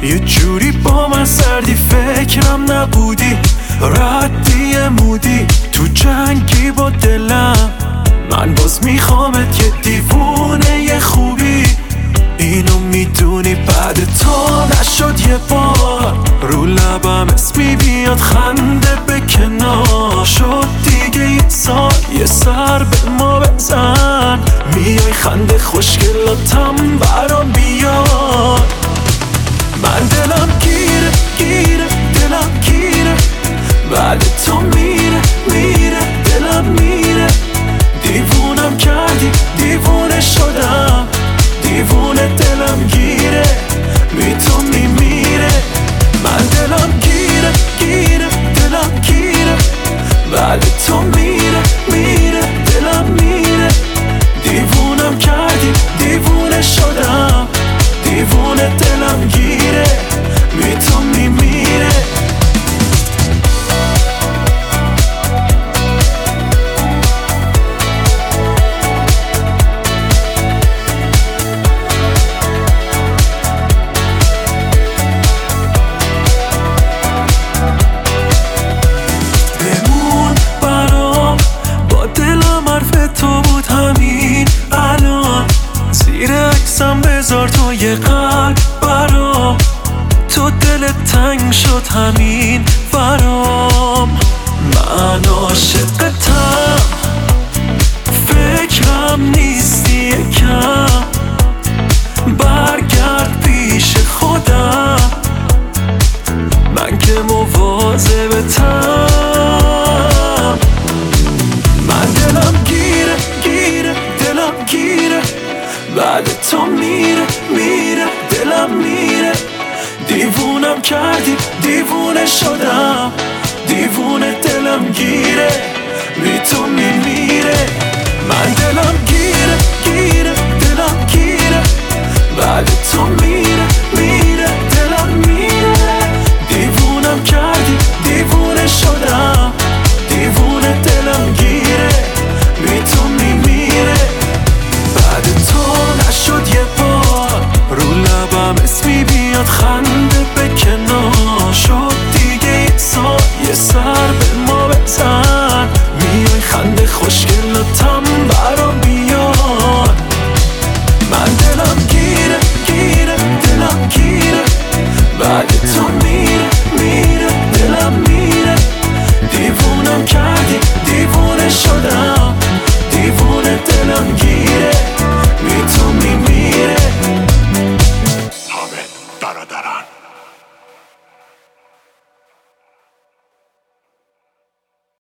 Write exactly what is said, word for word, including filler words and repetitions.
یه جوری با من سردی فکرم نبودی، ردی مودی تو جنگی با دلم. من باز میخوامت یه دیوونه یه خوبی، اینو میدونی بعد تو نشد یه بار. رو لبم اسمی بیاد خنده به کنار، شد دیگه یه سال یه سر به ما بزن. میای خنده خوشگلاتم برام بیاد. من دلم گیره گیره دلم گیره، بعد تو میره میره دلم میره. دیوونم کردی دیوونه شدم، دیوونه دلم گیره بی تو میمیره. من دلم گیره گیره دلم گیره، بعد تو میره میره دلم میره. دیوونم کردی دیوونه شدم، دیوونه دلم گیره بی تو میمیره. بذار تو یه قلب برام، تو دلت تنگ شد همین برام. من عاشقتم فکرم نیستی یکم، برگرد پیش خودم من که مواظبتم. من دلم گیره گیره دلم گیره، بعد تو میره میره دلم میره. دیوونم کردی دیوونه شدم، دیوونه دلم گیره بی تو میمیره. من دلم گیره